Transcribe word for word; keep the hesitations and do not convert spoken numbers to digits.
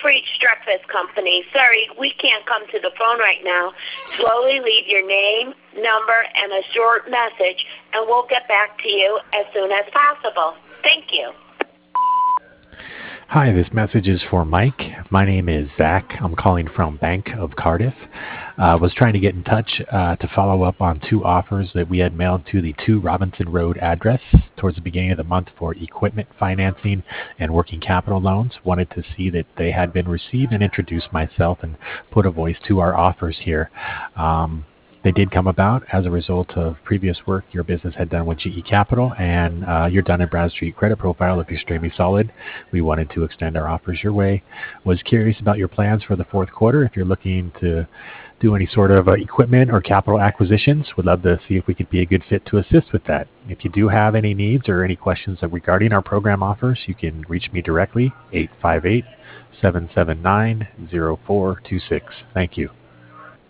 Freach Breakfast Company. Sorry, we can't come to the phone right now. Slowly leave your name, number, and a short message, and we'll get back to you as soon as possible. Thank you. Hi, this message is for Mike. My name is Zach. I'm calling from Bank of Cardiff. I uh, was trying to get in touch uh, to follow up on two offers that we had mailed to the two Robinson Road address towards the beginning of the month for equipment financing and working capital loans. Wanted to see that they had been received and introduce myself and put a voice to our offers here. Um, They did come about as a result of previous work your business had done with G E Capital, and uh, your Dun and Bradstreet credit profile looked extremely solid. We wanted to extend our offers your way. Was curious about your plans for the fourth quarter. If you're looking to do any sort of uh, equipment or capital acquisitions, would love to see if we could be a good fit to assist with that. If you do have any needs or any questions regarding our program offers, you can reach me directly, eight five eight, seven seven nine, zero four two six. Thank you.